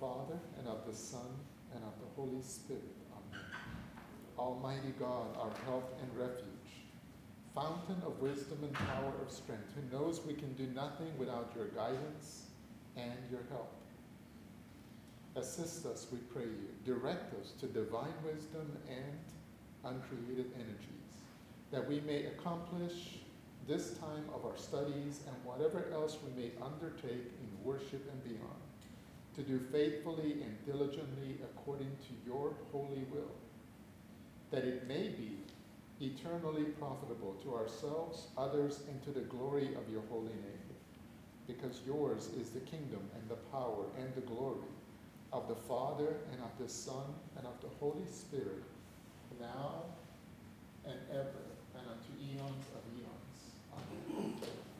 Father, and of the Son, and of the Holy Spirit. Amen. Almighty God, our help and refuge, fountain of wisdom and tower of strength, who knows we can do nothing without your guidance and your help. Assist us, we pray you. Direct us to divine wisdom and uncreated energies, that we may accomplish this time of our studies and whatever else we may undertake in worship and beyond, to do faithfully and diligently according to your holy will, that it may be eternally profitable to ourselves, others, and to the glory of your holy name. Because yours is the kingdom and the power and the glory of the Father and of the Son and of the Holy Spirit, now and ever, and unto eons of eons. Amen.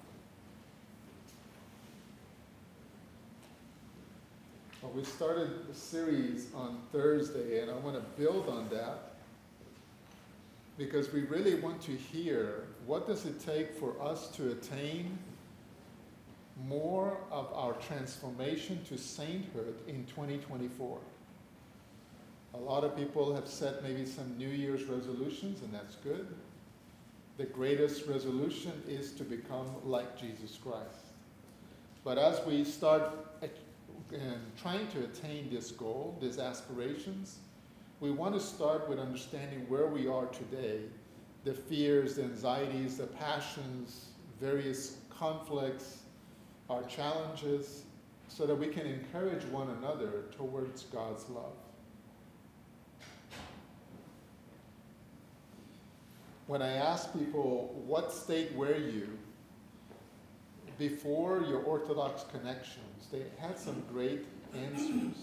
Well, we started the series on Thursday, and I want to build on that because we really want to hear what does it take for us to attain more of our transformation to sainthood in 2024. A lot of people have set maybe some New Year's resolutions, and that's good. The greatest resolution is to become like Jesus Christ. But as we start trying to attain this goal, these aspirations, we want to start with understanding where we are today, the fears, the anxieties, the passions, various conflicts, our challenges, so that we can encourage one another towards God's love. When I ask people, what state were you before your Orthodox connections, they had some great answers.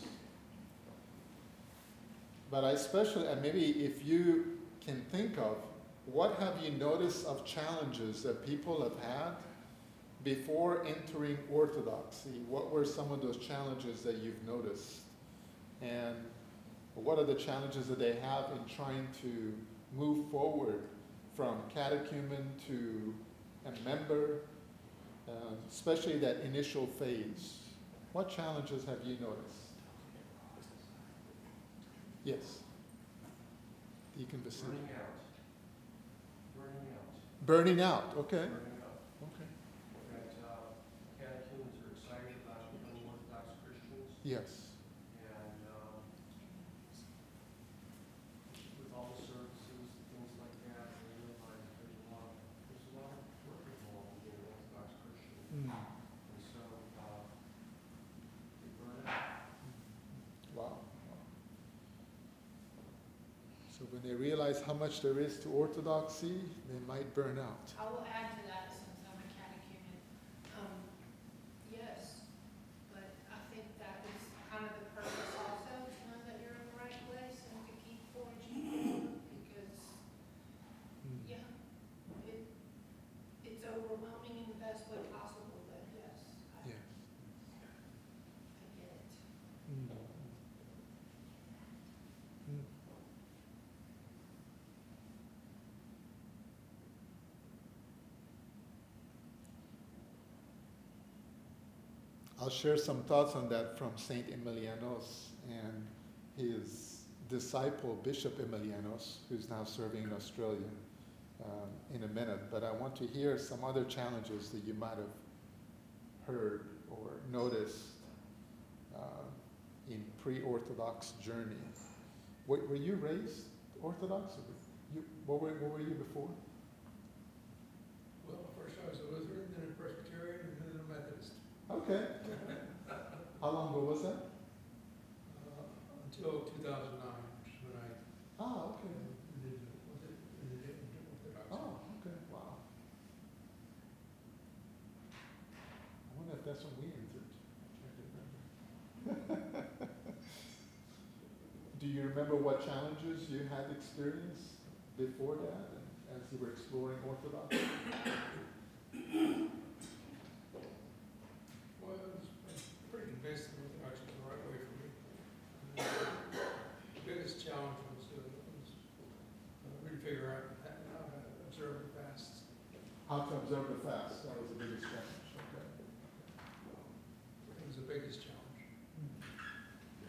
But I especially, and maybe if you can think of, what have you noticed of challenges that people have had before entering Orthodoxy? What were some of those challenges that you've noticed? And what are the challenges that they have in trying to move forward from catechumen to a member, especially that initial phase? What challenges have you noticed? Yes. Deacon Vicente. Burning out, okay. Burning out. Okay. That catechumens are excited about becoming Orthodox Christians, Yes. and with all the services and things like that, they realize there's a lot of work involved in being an Orthodox Christian. Mm. And so they burn out. Wow. So when they realize how much there is to Orthodoxy, they might burn out. I will add to that since I'm a catechumen. Yes, but I think that is kind of the purpose also, to know that you're in the right place and to keep forging forward because, Mm. yeah, it's overwhelming in the best way possible, but yes, I Yes. get it. Mm. Mm. I'll share some thoughts on that from Saint Emilianos and his disciple, Bishop Emilianos, who's now serving in Australia, in a minute. But I want to hear some other challenges that you might have heard or noticed in pre-Orthodox journey. Were you raised Orthodox? Or what were you before? Well, first I was a Lutheran, then a Presbyterian, and then a Methodist. Okay. How long ago was that? Until 2009, which is when I Okay. did Orthodox. Oh, okay. Wow. I wonder if that's when we entered. I'm trying to remember. Do you remember what challenges you had experienced before that, and as you were exploring Orthodoxy? Well, I was pretty convinced that Orthodox was the right way for me. The biggest challenge was really figure out how to observe the fasts. How to observe the fast. That was the biggest challenge. Okay. It was the biggest challenge.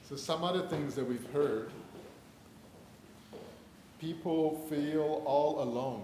So some other things that we've heard, people feel all alone.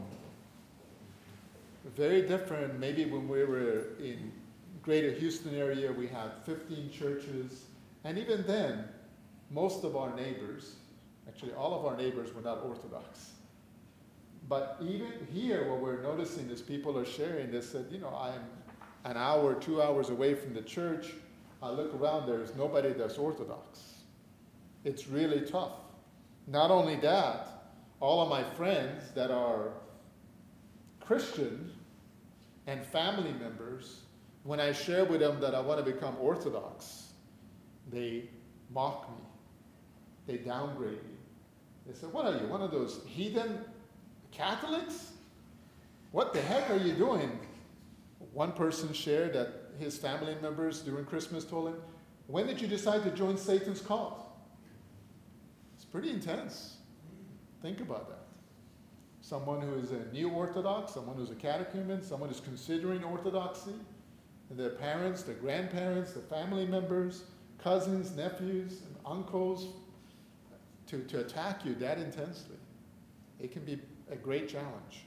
Very different, maybe when we were in greater Houston area, we had 15 churches, and even then, most of our neighbors, actually all of our neighbors were not Orthodox. But even here, what we're noticing is people are sharing, they said, I'm an hour, 2 hours away from the church, I look around, there's nobody that's Orthodox. It's really tough. Not only that, all of my friends that are Christian and family members, when I share with them that I want to become Orthodox, they mock me. They downgrade me. They say, what are you, one of those heathen Catholics? What the heck are you doing? One person shared that his family members during Christmas told him, when did you decide to join Satan's cult? It's pretty intense. Think about that. Someone who is a new Orthodox, someone who's a catechumen, someone who's considering Orthodoxy, and their parents, their grandparents, their family members, cousins, nephews, and uncles, to attack you that intensely. It can be a great challenge.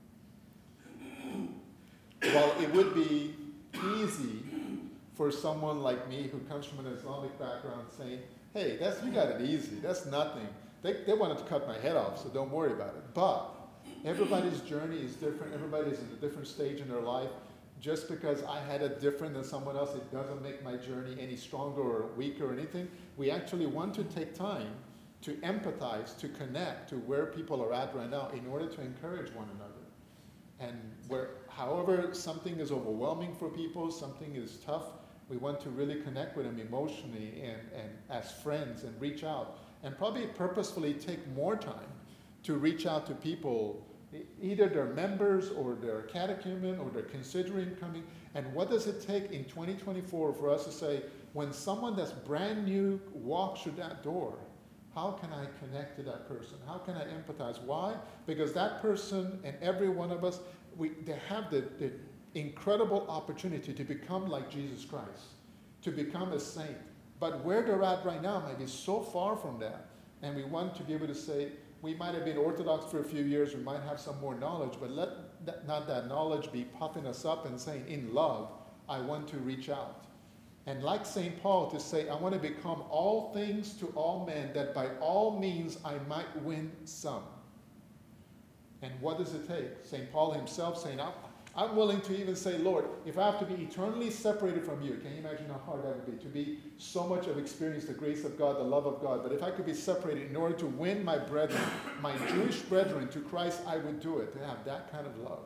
While it would be easy for someone like me who comes from an Islamic background saying, hey, you got it easy, that's nothing. They wanted to cut my head off, so don't worry about it. But everybody's journey is different. Everybody's in a different stage in their life. Just because I had it different than someone else, it doesn't make my journey any stronger or weaker or anything. We actually want to take time to empathize, to connect to where people are at right now in order to encourage one another. And however something is overwhelming for people, something is tough, we want to really connect with them emotionally and as friends and reach out. And probably purposefully take more time to reach out to people, either they're members or they're catechumen or they're considering coming. And what does it take in 2024 for us to say, when someone that's brand new walks through that door, how can I connect to that person? How can I empathize? Why? Because that person and every one of us, they have the incredible opportunity to become like Jesus Christ, to become a saint. But where they're at right now might be so far from that. And we want to be able to say, we might have been Orthodox for a few years, we might have some more knowledge, but let not that knowledge be puffing us up and saying, in love, I want to reach out. And like St. Paul, to say, I want to become all things to all men, that by all means I might win some. And what does it take? St. Paul himself saying, I'm willing to even say, Lord, if I have to be eternally separated from you, can you imagine how hard that would be? To be so much of experience the grace of God, the love of God. But if I could be separated in order to win my brethren, my Jewish brethren to Christ, I would do it, to have that kind of love.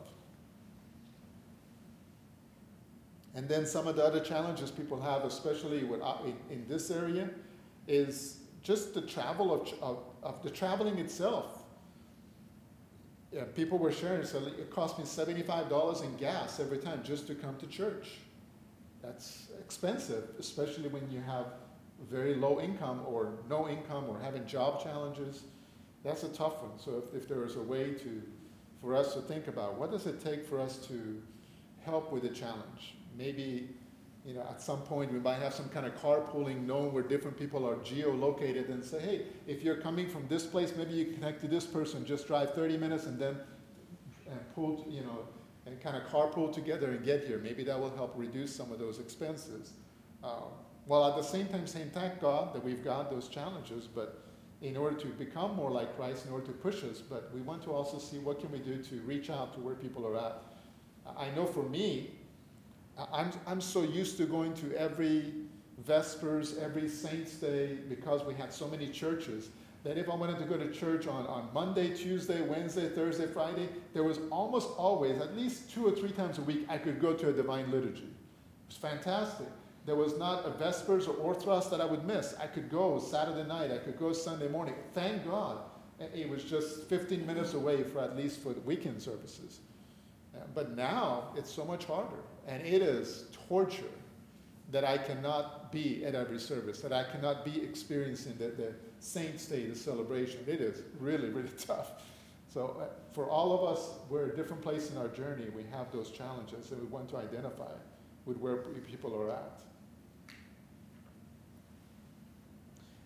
And then some of the other challenges people have, especially in this area, is just the travel of the traveling itself. Yeah, people were sharing, so it cost me $75 in gas every time just to come to church. That's expensive, especially when you have very low income or no income or having job challenges. That's a tough one. So if there is a way for us to think about what does it take for us to help with the challenge? Maybe, at some point we might have some kind of carpooling known where different people are geolocated and say, hey, if you're coming from this place, maybe you connect to this person, just drive 30 minutes and then pull, and kind of carpool together and get here. Maybe that will help reduce some of those expenses. While at the same time saying, thank God that we've got those challenges, but in order to become more like Christ, in order to push us, but we want to also see what can we do to reach out to where people are at. I know for me, I'm so used to going to every Vespers, every Saints Day, because we had so many churches, that if I wanted to go to church on Monday, Tuesday, Wednesday, Thursday, Friday, there was almost always, at least 2 or 3 times a week, I could go to a divine liturgy. It was fantastic. There was not a Vespers or Orthros that I would miss. I could go Saturday night, I could go Sunday morning. Thank God. It was just 15 minutes away for the weekend services. But now it's so much harder. And it is torture that I cannot be at every service, that I cannot be experiencing the Saints' Day, the celebration. It is really, really tough. So for all of us, we're at a different place in our journey. We have those challenges, and we want to identify with where people are at.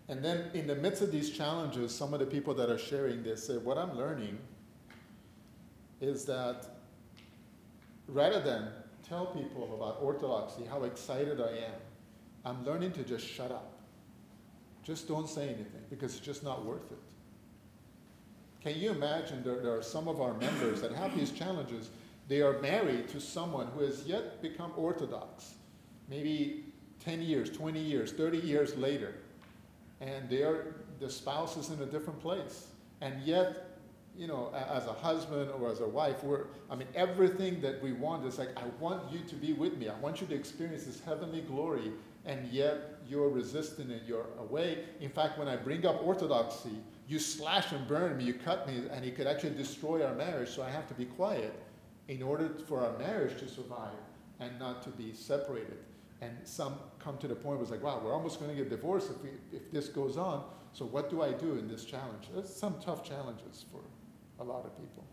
And then in the midst of these challenges, some of the people that are sharing this say, what I'm learning is that rather than tell people about orthodoxy, how excited I am, I'm learning to just shut up. Just don't say anything because it's just not worth it. Can you imagine there are some of our members that have these challenges. They are married to someone who has yet become Orthodox, maybe 10 years, 20 years, 30 years later. And the spouse is in a different place. And yet, as a husband or as a wife, everything that we want is like, I want you to be with me. I want you to experience this heavenly glory. And yet, you're resistant and you're away. In fact, when I bring up orthodoxy, you slash and burn me, you cut me, and it could actually destroy our marriage. So I have to be quiet in order for our marriage to survive and not to be separated. And some come to the point where it's like, wow, we're almost going to get divorced if this goes on. So what do I do in this challenge? There's some tough challenges for a lot of people.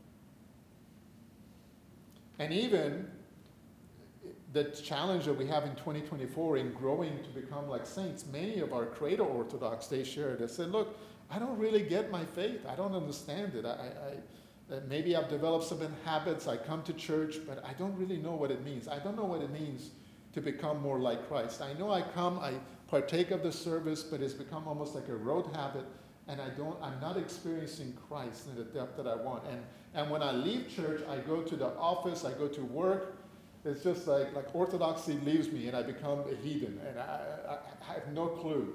And even the challenge that we have in 2024 in growing to become like saints, many of our Credo Orthodox, they shared, they said, look, I don't really get my faith. I don't understand it. Maybe I've developed some habits. I come to church, but I don't really know what it means. I don't know what it means to become more like Christ. I know I come, I partake of the service, but it's become almost like a rote habit, and I'm not experiencing Christ in the depth that I want. And when I leave church, I go to the office, I go to work. It's just like orthodoxy leaves me, and I become a heathen, and I have no clue.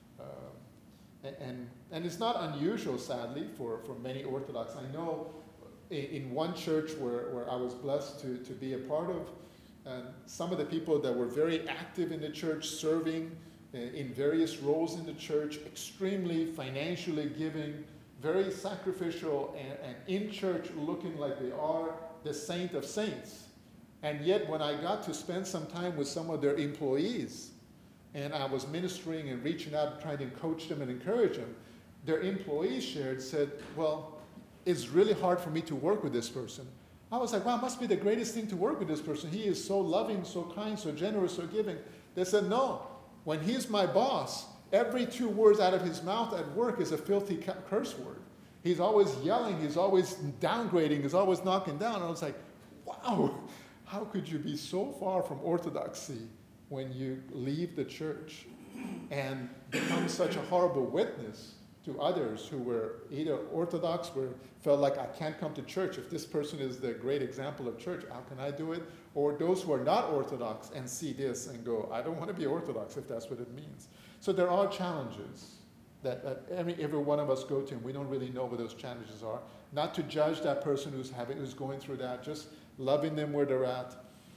And it's not unusual, sadly, for many Orthodox. I know in one church where I was blessed to be a part of, some of the people that were very active in the church, serving in various roles in the church, extremely financially giving, very sacrificial, and in church looking like they are the saint of saints. And yet when I got to spend some time with some of their employees, and I was ministering and reaching out, trying to coach them and encourage them, their employees said, well, it's really hard for me to work with this person. I was like, wow, it must be the greatest thing to work with this person. He is so loving, so kind, so generous, so giving. They said, no, when he's my boss, every 2 words out of his mouth at work is a filthy curse word. He's always yelling, he's always downgrading, he's always knocking down. And I was like, wow, how could you be so far from orthodoxy when you leave the church and become such a horrible witness to others who were either Orthodox, felt like I can't come to church. If this person is the great example of church, how can I do it? Or those who are not Orthodox and see this and go, I don't want to be Orthodox if that's what it means. So there are challenges that every one of us go to, and we don't really know what those challenges are. Not to judge that person who's going through that, just loving them where they're at.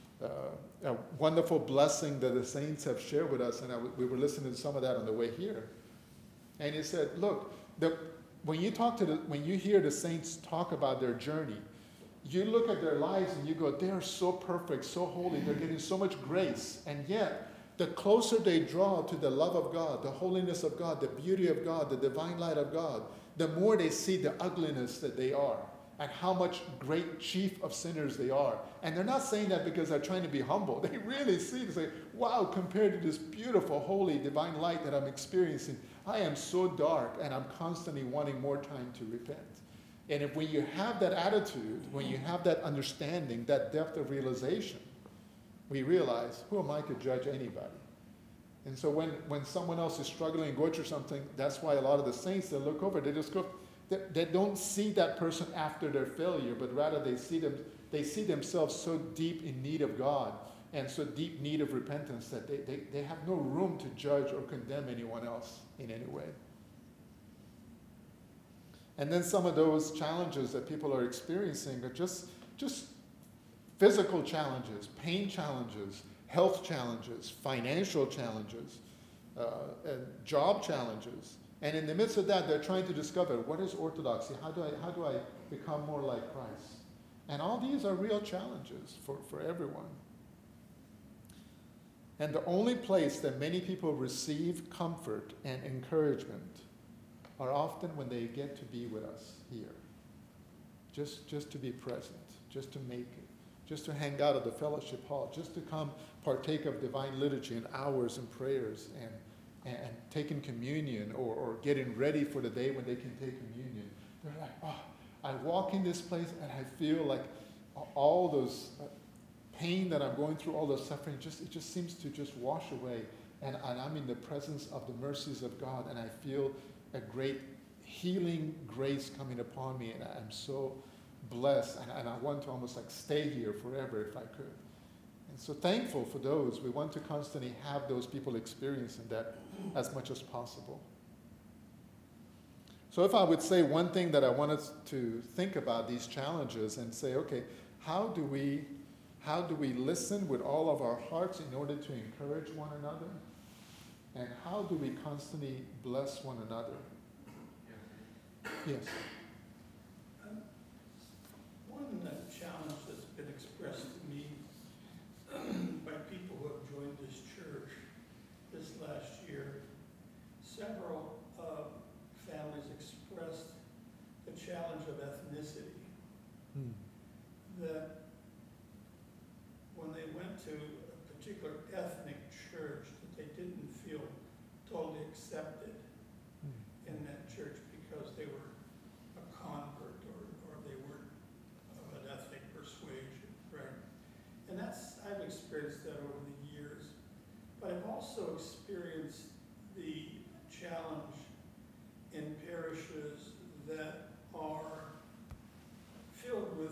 A wonderful blessing that the saints have shared with us, and we were listening to some of that on the way here. And he said, look, when you hear the saints talk about their journey, you look at their lives and you go, they are so perfect, so holy, they're getting so much grace. And yet, the closer they draw to the love of God, the holiness of God, the beauty of God, the divine light of God, the more they see the ugliness that they are and how much great chief of sinners they are. And they're not saying that because they're trying to be humble. They really see it and say, wow, compared to this beautiful, holy, divine light that I'm experiencing, I am so dark and I'm constantly wanting more time to repent. And when you have that attitude, when you have that understanding, that depth of realization, we realize, who am I to judge anybody? And so when someone else is struggling and going through something, that's why a lot of the saints, they look over, they don't see that person after their failure, but rather they see themselves so deep in need of God and so deep need of repentance that they have no room to judge or condemn anyone else in any way. And then some of those challenges that people are experiencing are just physical challenges, pain challenges, health challenges, financial challenges, and job challenges. And in the midst of that, they're trying to discover, what is orthodoxy? How do I become more like Christ? And all these are real challenges for everyone. And the only place that many people receive comfort and encouragement are often when they get to be with us here. Just to be present, just to make it, just to hang out at the fellowship hall, just to come partake of divine liturgy and hours and prayers. And and taking communion or getting ready for the day when they can take communion. They're like, oh, I walk in this place and I feel like all those pain that I'm going through, all the suffering, it just seems to just wash away. And I'm in the presence of the mercies of God, and I feel a great healing grace coming upon me, and I'm so blessed, and I want to almost like stay here forever if I could. And so thankful for those. We want to constantly have those people experiencing that as much as possible. So if I would say one thing that I want us to think about these challenges and say, okay, how do we listen with all of our hearts in order to encourage one another? And how do we constantly bless one another? Yes. One challenge that's been expressed to me by people who have joined this church this last year, several families expressed the challenge of ethnicity. That when they went to a particular ethnic church, that they didn't feel totally accepted in that church because they were a convert or they weren't of an ethnic persuasion, right? And I've experienced that over the years. But I've also experienced the challenge in parishes that are filled with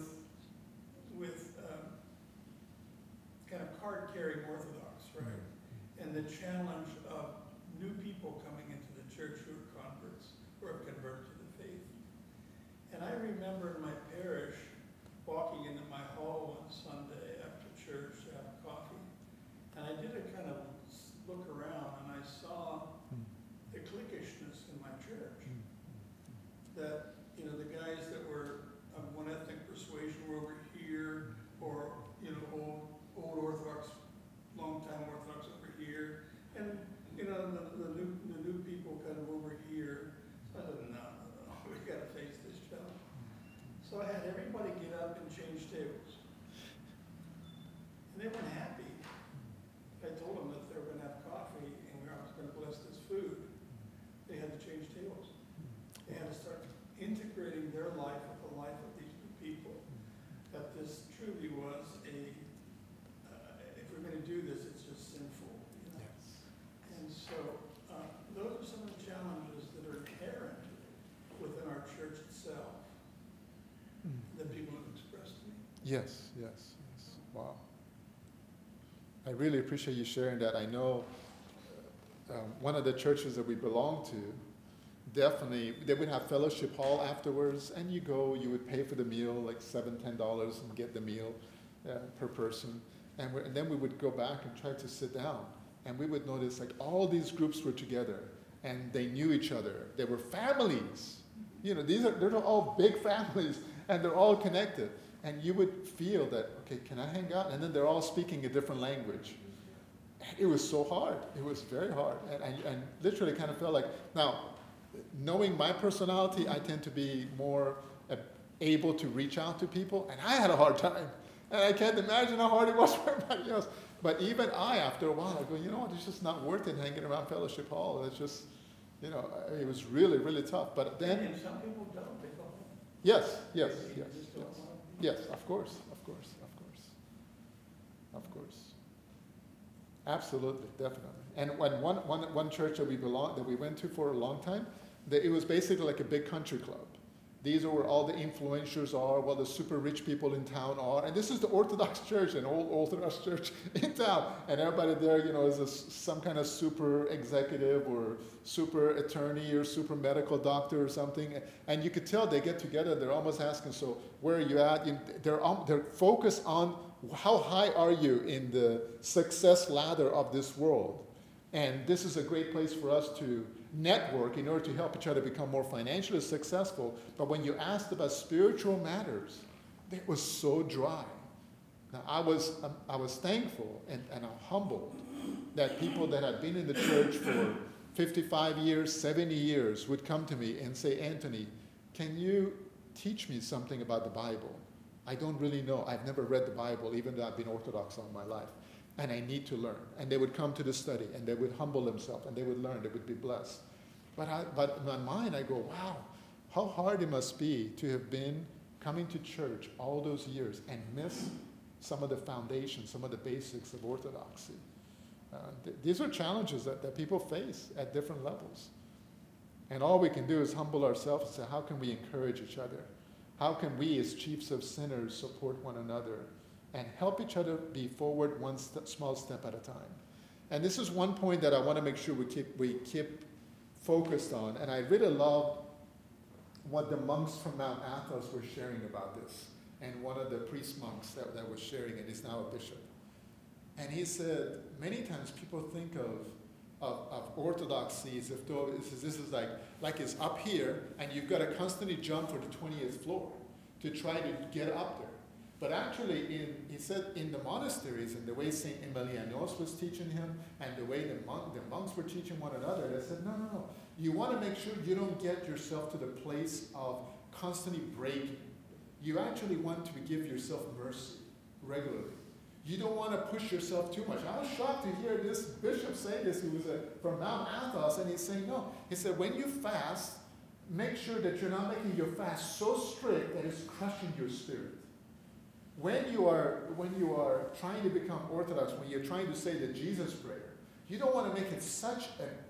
kind of card-carrying Orthodox, right? And the challenge of new people coming into the church who are converts, who have converted to the faith. And I remember in my parish walking into my hall one Sunday after church to have coffee, and I did a kind of look around, and I saw the cliquishness in my church. That, the guys that were of one ethnic persuasion were over here, or, old Orthodox, long-time Orthodox over here, and, the new people kind of over here. So I said, no, we gotta face this challenge. So I had everybody get up and change tables. And they weren't happy. I told them that they were gonna have coffee and I was gonna bless this food. They had to change tables. They had to start integrating their life with the life of these new people. That this truly was if we're going to do this, it's just sinful. Yes. And so those are some of the challenges that are inherent within our church itself that people have expressed to me. Yes. Wow. I really appreciate you sharing that. I know one of the churches that we belong to, definitely, they would have fellowship hall afterwards, and you would pay for the meal, like $7-10 and get the meal per person. And then we would go back and try to sit down. And we would notice like all these groups were together and they knew each other. They were families. They're all big families and they're all connected. And you would feel that, okay, can I hang out? And then they're all speaking a different language. And it was so hard. It was very hard. And literally kind of felt like, now, knowing my personality, I tend to be more able to reach out to people. And I had a hard time. And I can't imagine how hard it was for everybody else. But even after a while, I go, you know what, it's just not worth it hanging around fellowship hall. It's just, it was really, really tough. But then... And some people don't. They go home. Yes. Yes, Of course. Absolutely, definitely. And when one church that we went to for a long time, it was basically like a big country club. These are where all the influencers are, where the super rich people in town are. And this is the Orthodox church, an old Orthodox church in town. And everybody there, is some kind of super executive or super attorney or super medical doctor or something. And you could tell they get together, they're almost asking, so where are you at? They're focused on how high are you in the success ladder of this world. And this is a great place for us to network in order to help each other become more financially successful. But when you asked about spiritual matters, it was so dry. Now, I was thankful and humbled that people that had been in the church for 55 years, 70 years would come to me and say, Anthony, can you teach me something about the Bible? I don't really know. I've never read the Bible, even though I've been Orthodox all my life. and I need to learn. And they would come to the study, and they would humble themselves, and they would learn, they would be blessed. But in my mind, I go, wow, how hard it must be to have been coming to church all those years and miss some of the foundations, some of the basics of orthodoxy. These are challenges that people face at different levels. And all we can do is humble ourselves and say, how can we encourage each other? How can we, as chiefs of sinners, support one another and help each other be forward one small step at a time? And this is one point that I want to make sure we keep focused on. And I really love what the monks from Mount Athos were sharing about this. And one of the priest monks that was sharing it is now a bishop. And he said, many times people think of orthodoxy as if though this is like it's up here, and you've got to constantly jump for the 20th floor to try to get up there. But actually, he said in the monasteries, and the way St. Emilianos was teaching him, and the way the monks were teaching one another, they said, no. You want to make sure you don't get yourself to the place of constantly breaking. You actually want to give yourself mercy regularly. You don't want to push yourself too much. I was shocked to hear this bishop say this, who was from Mount Athos, and he's saying, no. He said, when you fast, make sure that you're not making your fast so strict that it's crushing your spirit. When you are trying to become Orthodox, when you're trying to say the Jesus prayer, you don't want to make it such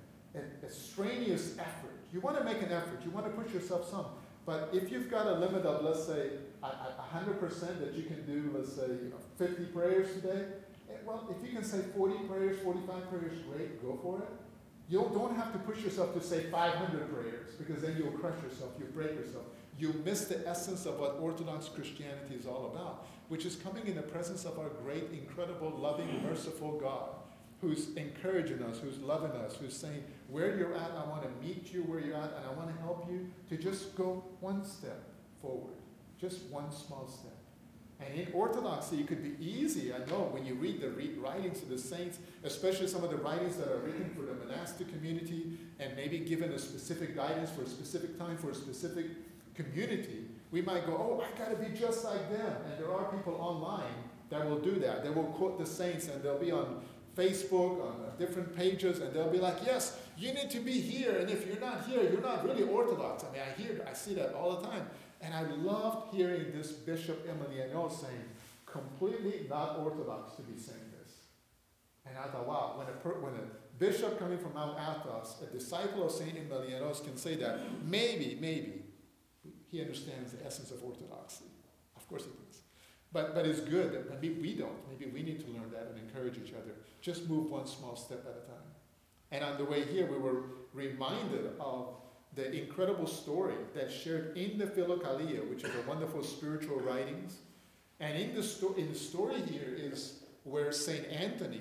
a strenuous effort. You want to make an effort. You want to push yourself some. But if you've got a limit of, let's say, 100% that you can do, let's say, 50 prayers today, well, if you can say 40 prayers, 45 prayers, great, go for it. You don't have to push yourself to say 500 prayers, because then you'll crush yourself, you'll break yourself. You miss the essence of what Orthodox Christianity is all about, which is coming in the presence of our great, incredible, loving, merciful God, who's encouraging us, who's loving us, who's saying, where you're at, I want to meet you where you're at, and I want to help you to just go one step forward, just one small step. And in Orthodoxy, it could be easy. I know when you read the writings of the saints, especially some of the writings that are written for the monastic community and maybe given a specific guidance for a specific time, for a specific community, we might go, oh, I got to be just like them. And there are people online that will do that. They will quote the saints, and they'll be on Facebook, on different pages, and they'll be like, yes, you need to be here, and if you're not here, you're not really Orthodox. I mean, I see that all the time. And I loved hearing this Bishop Emiliano saying, completely not Orthodox to be saying this. And I thought, wow, when a bishop coming from Mount Athos, a disciple of St. Emilianos, can say that, maybe he understands the essence of Orthodoxy. Of course he does. But it's good that maybe we don't. Maybe we need to learn that and encourage each other. Just move one small step at a time. And on the way here, we were reminded of the incredible story that's shared in the Philokalia, which is a wonderful spiritual writings. And in the story here is where St. Anthony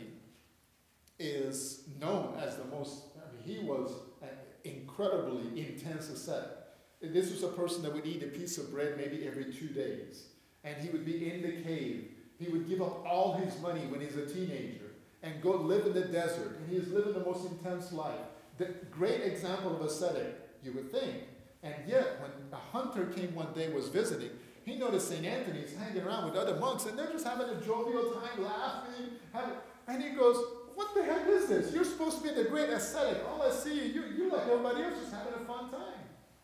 is known as the most, he was an incredibly intense ascetic. This was a person that would eat a piece of bread maybe every 2 days. And he would be in the cave. He would give up all his money when he's a teenager and go live in the desert. And he is living the most intense life. The great example of ascetic, you would think. And yet, when a hunter came one day, was visiting, he noticed St. Anthony's hanging around with other monks, and they're just having a jovial time, laughing. And he goes, what the heck is this? You're supposed to be the great ascetic. All I see, you're like everybody else, just having a fun time.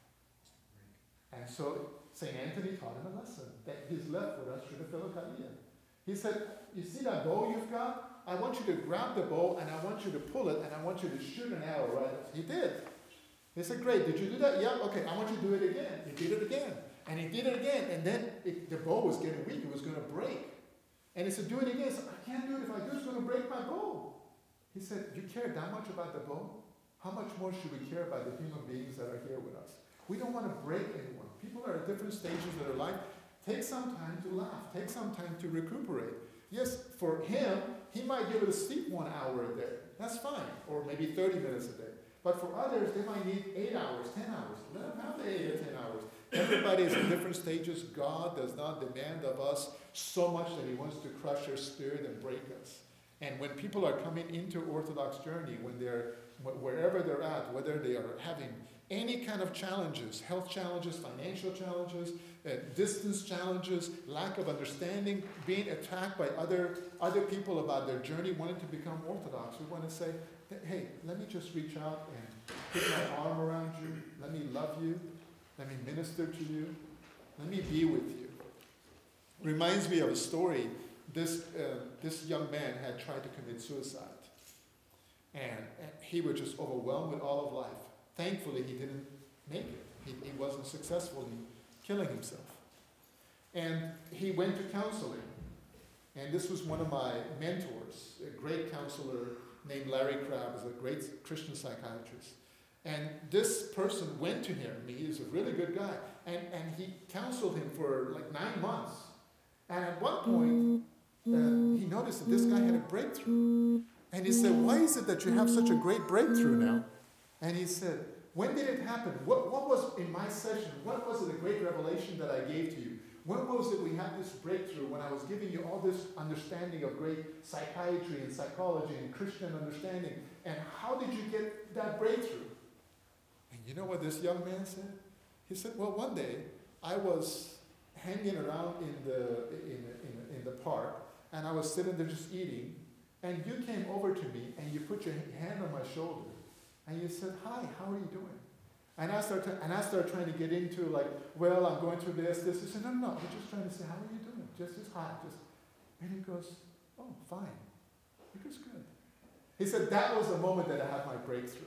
And so St. Anthony taught him a lesson that he's left with us through the Philokalia. He said, you see that bow you've got? I want you to grab the bow, and I want you to pull it, and I want you to shoot an arrow right at it. He did. He said, great, did you do that? Yeah, okay, I want you to do it again. He did it again. And he did it again, and then the bow was getting weak. It was going to break. And he said, do it again. He said, I can't do it. If I do, it's going to break my bow. He said, you care that much about the bow? How much more should we care about the human beings that are here with us? We don't want to break anyone. People are at different stages of their life. Take some time to laugh. Take some time to recuperate. Yes, for him, he might be able to sleep 1 hour a day. That's fine. Or maybe 30 minutes a day. But for others, they might need 8 hours, 10 hours. Let them have the 8 or 10 hours. Everybody is in different stages. God does not demand of us so much that he wants to crush our spirit and break us. And when people are coming into Orthodox journey, when they're wherever they're at, whether they are having any kind of challenges, health challenges, financial challenges, distance challenges, lack of understanding, being attacked by other people about their journey wanting to become Orthodox, we want to say, hey, let me just reach out and put my arm around you. Let me love you. Let me minister to you. Let me be with you. Reminds me of a story. This young man had tried to commit suicide. And he was just overwhelmed with all of life. Thankfully, he didn't make it. He wasn't successful in killing himself. And he went to counseling. And this was one of my mentors, a great counselor named Larry Crabb, is a great Christian psychiatrist. And this person went to him. He is a really good guy. And he counseled him for like 9 months. And at one point, he noticed that this guy had a breakthrough. And he said, why is it that you have such a great breakthrough now? And he said, when did it happen? What was in my session? What was it, a great revelation that I gave to you? When was it we had this breakthrough when I was giving you all this understanding of great psychiatry and psychology and Christian understanding? And how did you get that breakthrough? And you know what this young man said? He said, well, one day I was hanging around in the park, and I was sitting there just eating, and you came over to me and you put your hand on my shoulder and you said, hi, how are you doing? And I started trying to get into like, well, I'm going through this. He said, no, we're just trying to say, how are you doing? Just hi, and he goes, oh, fine. He goes, good. He said, that was the moment that I had my breakthrough.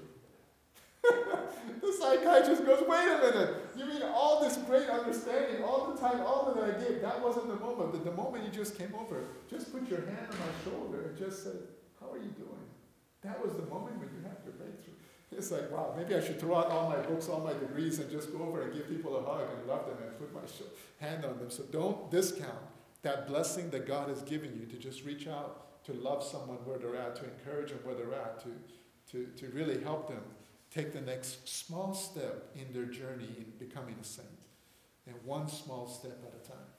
The psychiatrist goes, wait a minute, you mean all this great understanding, all the time, all that I gave, that wasn't the moment. The moment you just came over, just put your hand on my shoulder and just said, how are you doing? That was the moment when you had your breakthrough. It's like, wow, maybe I should throw out all my books, all my degrees, and just go over and give people a hug and love them and put my hand on them. So don't discount that blessing that God has given you to just reach out, to love someone where they're at, to encourage them where they're at, to really help them take the next small step in their journey in becoming a saint. And one small step at a time.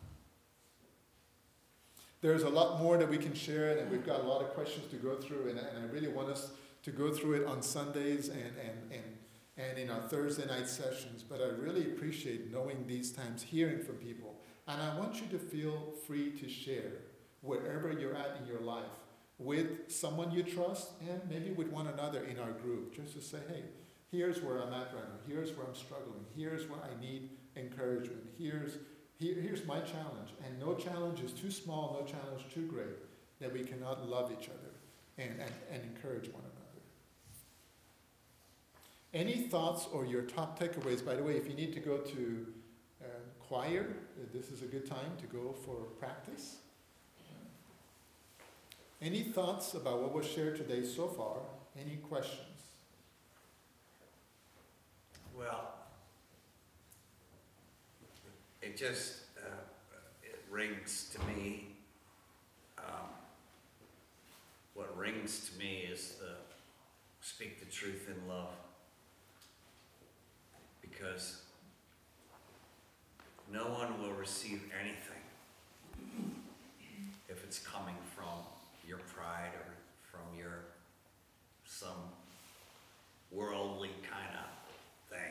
There's a lot more that we can share, and we've got a lot of questions to go through, and I really want us to go through it on Sundays and in our Thursday night sessions. But I really appreciate knowing these times, hearing from people. And I want you to feel free to share wherever you're at in your life with someone you trust and maybe with one another in our group, just to say, hey, here's where I'm at right now. Here's where I'm struggling. Here's where I need encouragement. Here's my challenge. And no challenge is too small, no challenge too great, that we cannot love each other and encourage one another. Any thoughts or your top takeaways? By the way, if you need to go to choir, this is a good time to go for practice. Any thoughts about what was shared today so far? Any questions? Well, it just it rings to me. What rings to me is the speak the truth in love, because no one will receive anything if it's coming from your pride or from your some worldly kind of thing.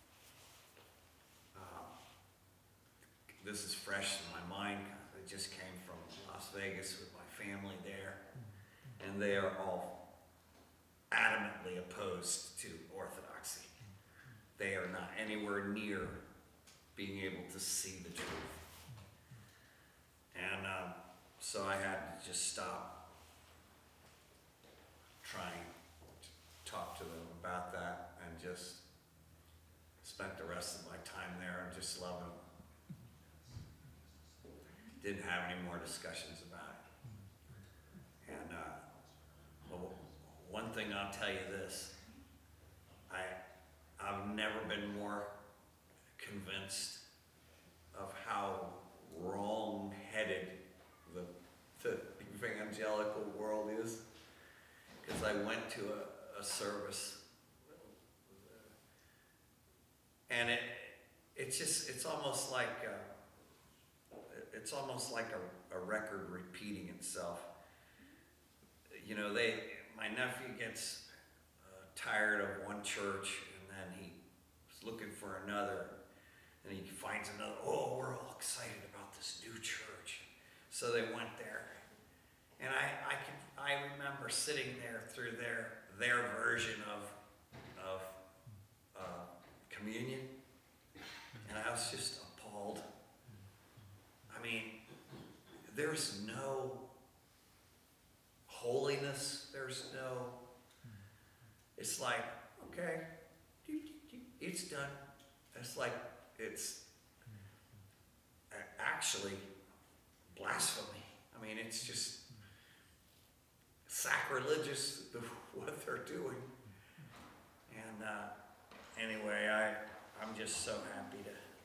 This is fresh in my mind. I just came from Las Vegas with my family there, and they are all adamantly opposed to orthodoxy. They are not anywhere near being able to see the truth. And so I had to just stop trying to talk to them about that and just spent the rest of my time there and just loving them. Didn't have any more discussions about it. And well, one thing I'll tell you this, I've never been more convinced of how wrong-headed the evangelical world is, because I went to a service, and it's almost like a record repeating itself. You know, my nephew gets tired of one church, and then he looking for another, and he finds another. Oh, we're all excited about this new church. So they went there, and I remember sitting there through their version of communion, and I was just appalled. I mean, there's no holiness. There's no. It's like, okay, it's done. It's like it's actually blasphemy. I mean, it's just sacrilegious what they're doing. And anyway, I'm just so happy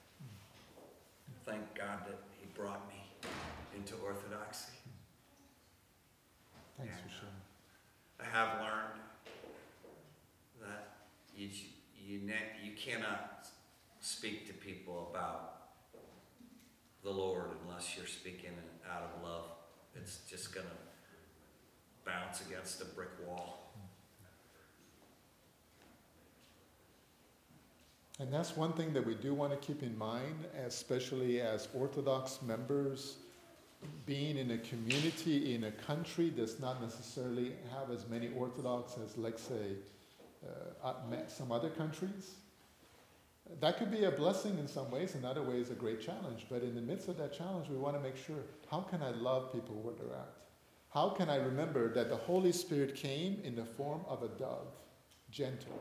to thank God that he brought me into Orthodoxy. Thanks And, for sharing. I have learned that you cannot speak to people about the Lord unless you're speaking out of love. It's just going to bounce against a brick wall. And that's one thing that we do want to keep in mind, especially as Orthodox members, being in a community, in a country does not necessarily have as many Orthodox as, like, say, some other countries. That could be a blessing in some ways, in other ways a great challenge. But in the midst of that challenge, we want to make sure, how can I love people where they're at? How can I remember that the Holy Spirit came in the form of a dove, gentle,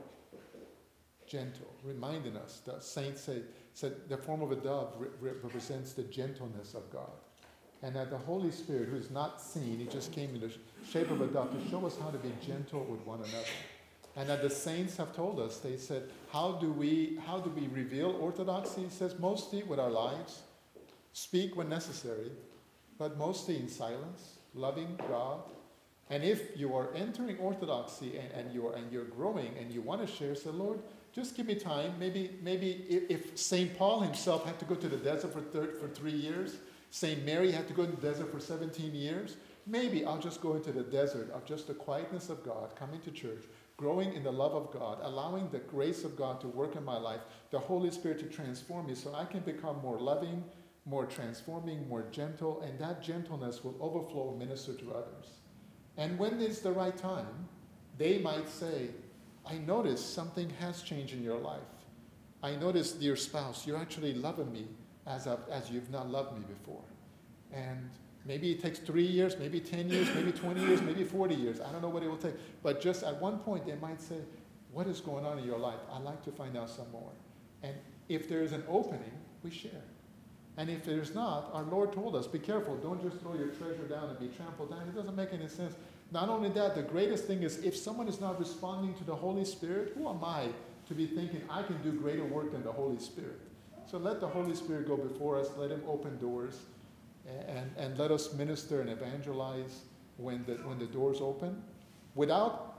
reminding us. The saints said the form of a dove represents the gentleness of God. And that the Holy Spirit, who is not seen, he just came in the shape of a dove to show us how to be gentle with one another. And that the saints have told us, they said, how do we reveal orthodoxy? He says, mostly with our lives, speak when necessary, but mostly in silence, loving God. And if you are entering orthodoxy and you're growing and you want to share, say, Lord, just give me time. Maybe if St. Paul himself had to go to the desert for 3 years, St. Mary had to go to the desert for 17 years, maybe I'll just go into the desert of just the quietness of God, coming to church, growing in the love of God, allowing the grace of God to work in my life, the Holy Spirit to transform me so I can become more loving, more transforming, more gentle, and that gentleness will overflow and minister to others. And when it's the right time, they might say, I noticed something has changed in your life. I noticed, dear spouse, you're actually loving me as you've not loved me before. And maybe it takes 3 years, maybe 10 years, maybe 20 years, maybe 40 years. I don't know what it will take. But just at one point, they might say, what is going on in your life? I'd like to find out some more. And if there is an opening, we share. And if there's not, our Lord told us, be careful. Don't just throw your treasure down and be trampled down. It doesn't make any sense. Not only that, the greatest thing is if someone is not responding to the Holy Spirit, who am I to be thinking I can do greater work than the Holy Spirit? So let the Holy Spirit go before us. Let him open doors. And let us minister and evangelize when the doors open, with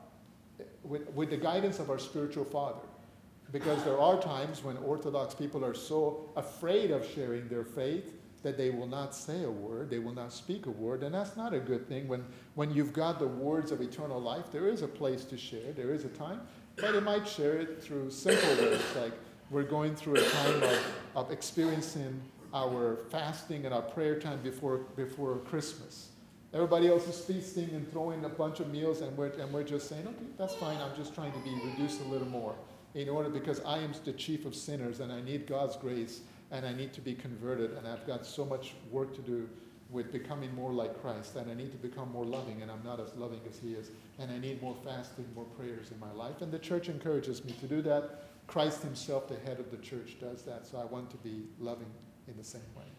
the guidance of our spiritual father. Because there are times when Orthodox people are so afraid of sharing their faith that they will not say a word, they will not speak a word, and that's not a good thing. When you've got the words of eternal life, there is a place to share, there is a time, but you might share it through simple ways, like we're going through a time of experiencing our fasting and our prayer time before Christmas. Everybody else is feasting and throwing a bunch of meals, and we're just saying, okay, that's fine. I'm just trying to be reduced a little more because I am the chief of sinners and I need God's grace and I need to be converted and I've got so much work to do with becoming more like Christ, and I need to become more loving, and I'm not as loving as he is, and I need more fasting, more prayers in my life. And the church encourages me to do that. Christ himself, the head of the church, does that, so I want to be loving in the same way.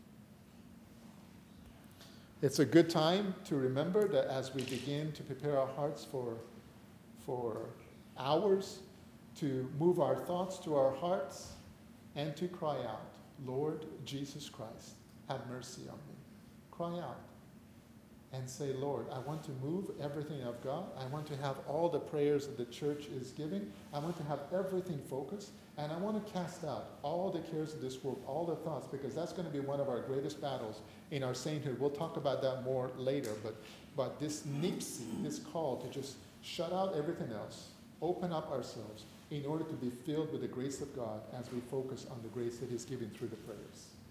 It's a good time to remember that as we begin to prepare our hearts for hours, to move our thoughts to our hearts and to cry out, Lord Jesus Christ, have mercy on me. Cry out and say, Lord, I want to move everything I've got. I want to have all the prayers that the church is giving. I want to have everything focused. And I want to cast out all the cares of this world, all the thoughts, because that's going to be one of our greatest battles in our sainthood. We'll talk about that more later. But this nipsi, this call to just shut out everything else, open up ourselves, in order to be filled with the grace of God as we focus on the grace that He's giving through the prayers.